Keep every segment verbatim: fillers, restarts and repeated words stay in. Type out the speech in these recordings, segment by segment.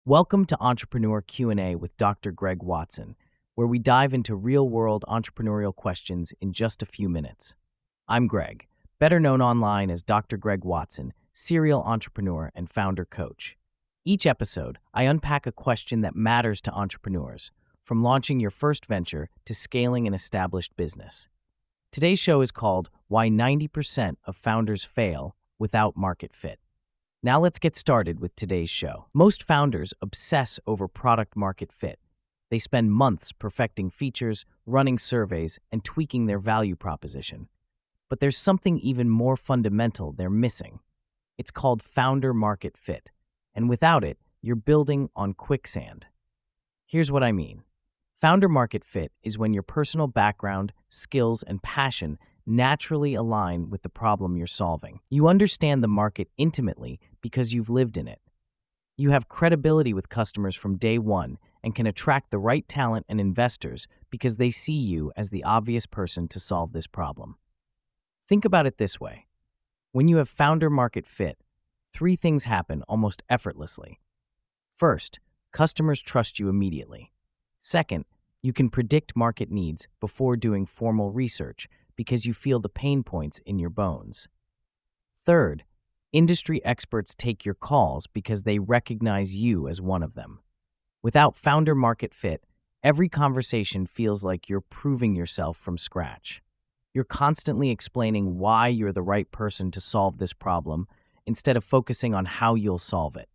Welcome to Entrepreneur Q and A with Doctor Greg Watson, where we dive into real-world entrepreneurial questions in just a few minutes. I'm Greg, better known online as Doctor Greg Watson, serial entrepreneur and founder coach. Each episode, I unpack a question that matters to entrepreneurs, from launching your first venture to scaling an established business. Today's show is called Why ninety percent of Founders Fail Without Market Fit. Now let's get started with today's show. Most founders obsess over product market fit. They spend months perfecting features, running surveys, and tweaking their value proposition. But there's something even more fundamental they're missing. It's called founder market fit. And without it, you're building on quicksand. Here's what I mean. Founder market fit is when your personal background, skills, and passion naturally align with the problem you're solving. You understand the market intimately because you've lived in it. You have credibility with customers from day one and can attract the right talent and investors because they see you as the obvious person to solve this problem. Think about it this way. When you have founder market fit, three things happen almost effortlessly. First, customers trust you immediately. Second, you can predict market needs before doing formal research because you feel the pain points in your bones. Third, industry experts take your calls because they recognize you as one of them. Without founder market fit, every conversation feels like you're proving yourself from scratch. You're constantly explaining why you're the right person to solve this problem instead of focusing on how you'll solve it.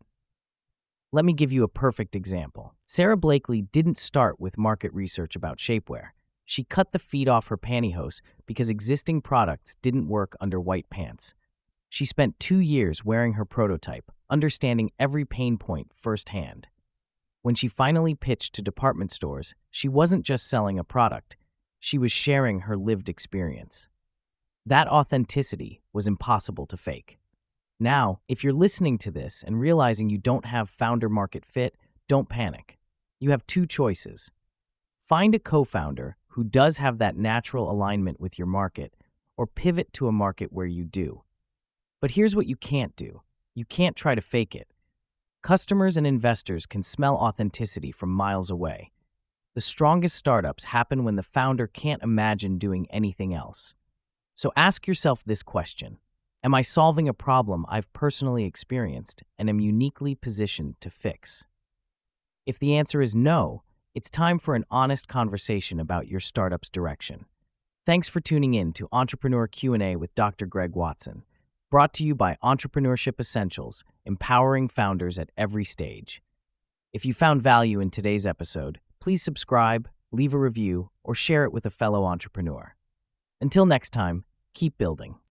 Let me give you a perfect example. Sarah Blakely didn't start with market research about shapewear. She cut the feet off her pantyhose because existing products didn't work under white pants. She spent two years wearing her prototype, understanding every pain point firsthand. When she finally pitched to department stores, she wasn't just selling a product, she was sharing her lived experience. That authenticity was impossible to fake. Now, if you're listening to this and realizing you don't have founder market fit, don't panic. You have two choices. Find a co-founder who does have that natural alignment with your market, or pivot to a market where you do. But here's what you can't do. You can't try to fake it. Customers and investors can smell authenticity from miles away. The strongest startups happen when the founder can't imagine doing anything else. So ask yourself this question. Am I solving a problem I've personally experienced and am uniquely positioned to fix? If the answer is no, it's time for an honest conversation about your startup's direction. Thanks for tuning in to Entrepreneur Q and A with Doctor Greg Watson, brought to you by Entrepreneurship Essentials, empowering founders at every stage. If you found value in today's episode, please subscribe, leave a review, or share it with a fellow entrepreneur. Until next time, keep building.